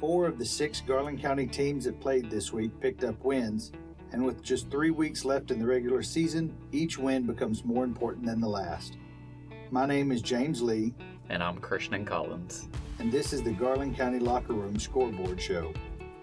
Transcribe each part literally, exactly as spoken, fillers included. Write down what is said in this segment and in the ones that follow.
Four of the six Garland County teams that played this week picked up wins, and with just three weeks left in the regular season, each win becomes more important than the last. My name is James Lee. And I'm Christian Collins. And this is the Garland County Locker Room Scoreboard Show.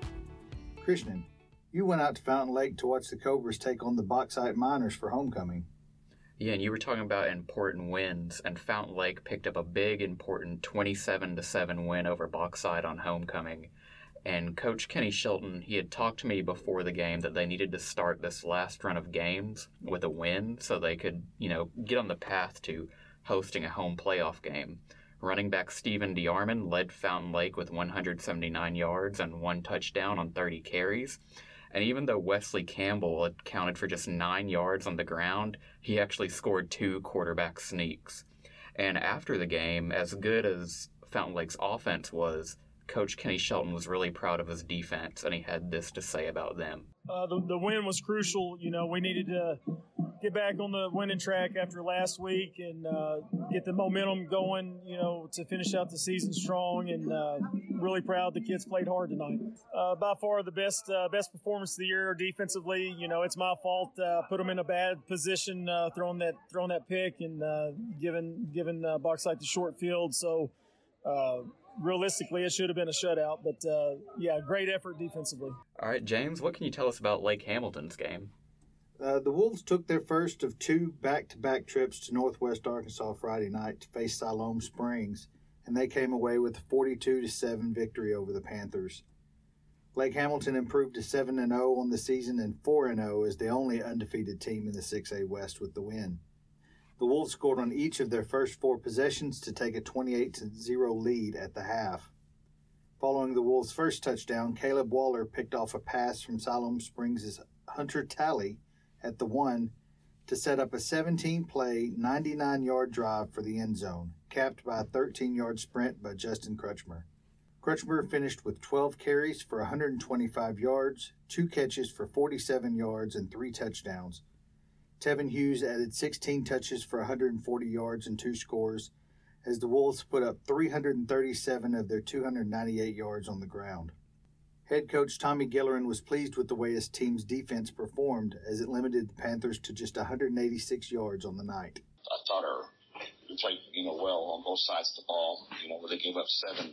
Christian, you went out to Fountain Lake to watch the Cobras take on the Bauxite Miners for homecoming. Yeah, and you were talking about important wins, and Fountain Lake picked up a big, important twenty-seven to seven win over Bauxite on homecoming. And Coach Kenny Shelton, he had talked to me before the game that they needed to start this last run of games with a win so they could, you know, get on the path to hosting a home playoff game. Running back Steven DeArmond led Fountain Lake with one hundred seventy-nine yards and one touchdown on thirty carries. And even though Wesley Campbell had counted for just nine yards on the ground, he actually scored two quarterback sneaks. And after the game, as good as Fountain Lake's offense was, Coach Kenny Shelton was really proud of his defense, and he had this to say about them. Uh, the, the win was crucial. You know, we needed to get back on the winning track after last week and uh, get the momentum going, you know, to finish out the season strong, and uh, really proud the kids played hard tonight. Uh, by far the best uh, best performance of the year defensively. You know, it's my fault. Uh, put them in a bad position, uh, throwing that throwing that pick and uh, giving giving uh, Bauxite the short field. So uh, realistically, it should have been a shutout. But uh, yeah, great effort defensively. All right, James, what can you tell us about Lake Hamilton's game? Uh, the Wolves took their first of two back-to-back trips to Northwest Arkansas Friday night to face Siloam Springs, and they came away with a forty-two to seven victory over the Panthers. Lake Hamilton improved to seven and oh on the season and four and oh as the only undefeated team in the six A West with the win. The Wolves scored on each of their first four possessions to take a twenty-eight to zero lead at the half. Following the Wolves' first touchdown, Caleb Waller picked off a pass from Siloam Springs' Hunter Talley at the one to set up a seventeen-play, ninety-nine-yard drive for the end zone, capped by a thirteen-yard sprint by Justin Crutchmer. Crutchmer finished with twelve carries for one hundred twenty-five yards, two catches for forty-seven yards, and three touchdowns. Tevin Hughes added sixteen touches for one hundred forty yards and two scores, as the Wolves put up three hundred thirty-seven of their two hundred ninety-eight yards on the ground. Head coach Tommy Gillerin was pleased with the way his team's defense performed, as it limited the Panthers to just one hundred eighty-six yards on the night. I thought our we played, you know, well on both sides of the ball. You know, they gave up seven,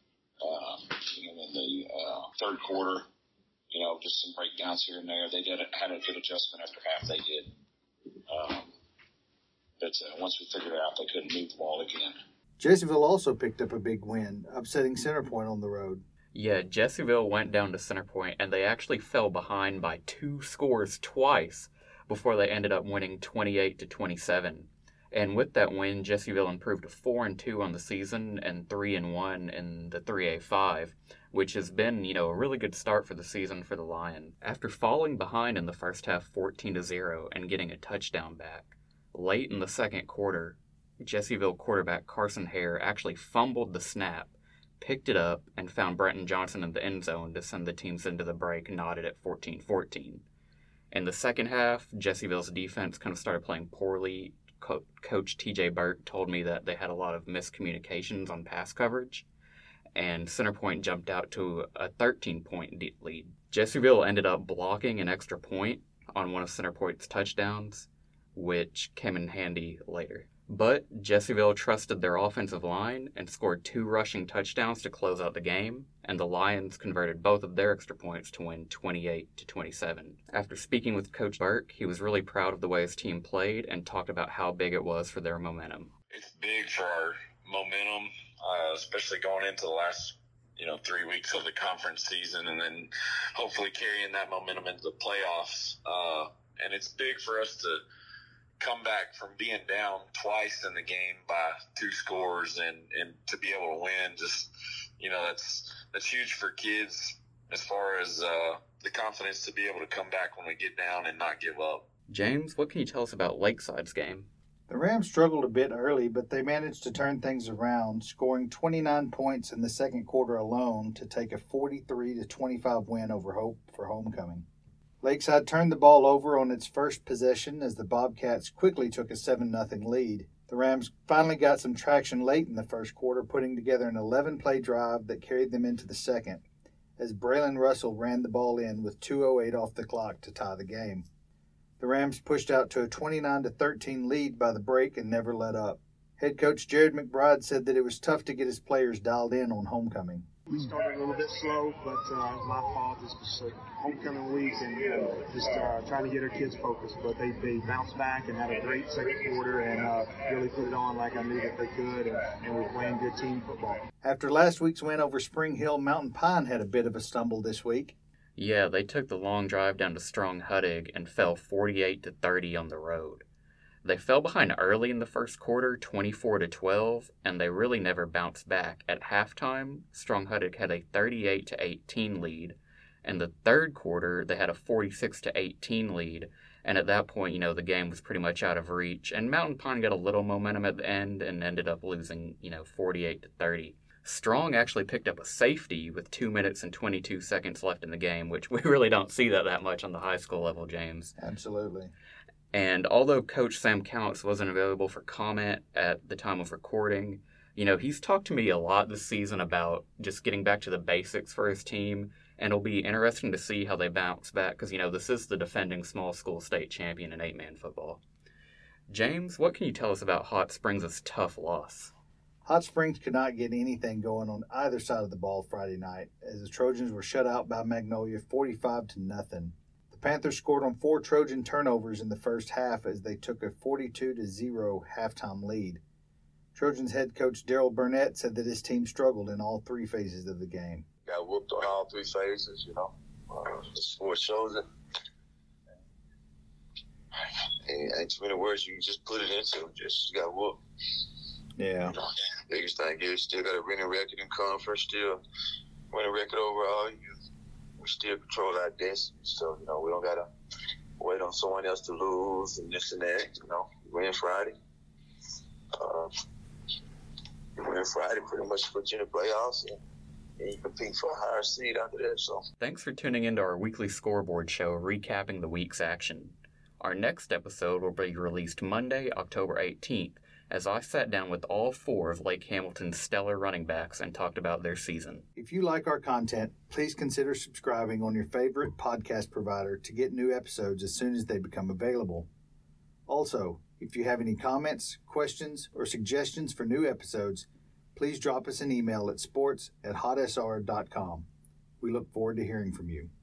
uh, you know, in the uh, third quarter. You know, just some breakdowns here and there. They did had a good adjustment after half. They did, um, but uh, once we figured it out, they couldn't move the ball again. Jessieville also picked up a big win, upsetting Centerpoint on the road. Yeah, Jessieville went down to Centerpoint, and they actually fell behind by two scores twice before they ended up winning twenty-eight to twenty-seven. And with that win, Jessieville improved to four and two on the season and three and one in the three A five, which has been, you know, a really good start for the season for the Lions. After falling behind in the first half fourteen to zero and getting a touchdown back, late in the second quarter, Jessieville quarterback Carson Hare actually fumbled the snap, picked it up, and found Brenton Johnson in the end zone to send the teams into the break, knotted at fourteen fourteen. In the second half, Jessieville's defense kind of started playing poorly. Co- Coach T J Burke told me that they had a lot of miscommunications on pass coverage, and Centerpoint jumped out to a thirteen-point lead. Jessieville ended up blocking an extra point on one of Centerpoint's touchdowns, which came in handy later. But Jessieville trusted their offensive line and scored two rushing touchdowns to close out the game, and the Lions converted both of their extra points to win twenty-eight to twenty-seven. After speaking with Coach Burke, he was really proud of the way his team played and talked about how big it was for their momentum. It's big for our momentum, uh, especially going into the last, you know, three weeks of the conference season, and then hopefully carrying that momentum into the playoffs. Uh, and it's big for us to come back from being down twice in the game by two scores and, and to be able to win. Just, you know, that's that's huge for kids as far as uh, the confidence to be able to come back when we get down and not give up. James, what can you tell us about Lakeside's game? The Rams struggled a bit early, but they managed to turn things around, scoring twenty-nine points in the second quarter alone to take a forty-three to twenty-five win over Hope for homecoming. Lakeside turned the ball over on its first possession as the Bobcats quickly took a seven nothing lead. The Rams finally got some traction late in the first quarter, putting together an eleven-play drive that carried them into the second. as Braylon Russell ran the ball in with two oh eight off the clock to tie the game. The Rams pushed out to a twenty-nine to thirteen lead by the break and never let up. Head coach Jared McBride said that it was tough to get his players dialed in on homecoming. We started a little bit slow, but uh, it's my fault. It's just a homecoming week and uh, just uh, trying to get our kids focused. But they, they bounced back and had a great second quarter and uh, really put it on like I knew that they could, and, and we're playing good team football. After last week's win over Spring Hill, Mountain Pine had a bit of a stumble this week. Yeah, they took the long drive down to Strong Huttig and fell forty-eight to thirty on the road. They fell behind early in the first quarter, twenty-four to twelve, and they really never bounced back. At halftime, Strong Huttig had a thirty-eight to eighteen lead. In the third quarter, they had a forty-six to eighteen lead, and at that point, you know, the game was pretty much out of reach. And Mountain Pine got a little momentum at the end and ended up losing, you know, forty-eight to thirty. Strong actually picked up a safety with two minutes and twenty-two seconds left in the game, which we really don't see that that much on the high school level, James. Absolutely. And although Coach Sam Counts wasn't available for comment at the time of recording, you know, he's talked to me a lot this season about just getting back to the basics for his team, and it'll be interesting to see how they bounce back because, you know, this is the defending small school state champion in eight-man football. James, what can you tell us about Hot Springs' tough loss? Hot Springs could not get anything going on either side of the ball Friday night, as the Trojans were shut out by Magnolia forty-five to nothing. The Panthers scored on four Trojan turnovers in the first half as they took a forty-two to zero halftime lead. Trojans head coach Daryl Burnett said that his team struggled in all three phases of the game. Got whooped on all three phases, you know. Uh, the sport shows it. And ain't too many words you can just put it into. Just got whooped. Yeah. You know, biggest thing is still got a winning record in conference, still winning record overall. You, we still control our destiny, so you know we don't gotta wait on someone else to lose and this and that. You know, win Friday. Uh, win Friday pretty much puts you in the playoffs, and, and you compete for a higher seed after that. So thanks for tuning into our weekly scoreboard show recapping the week's action. Our next episode will be released Monday, October eighteenth. As I sat down with all four of Lake Hamilton's stellar running backs and talked about their season. If you like our content, please consider subscribing on your favorite podcast provider to get new episodes as soon as they become available. Also, if you have any comments, questions, or suggestions for new episodes, please drop us an email at sports at hot s r dot com. We look forward to hearing from you.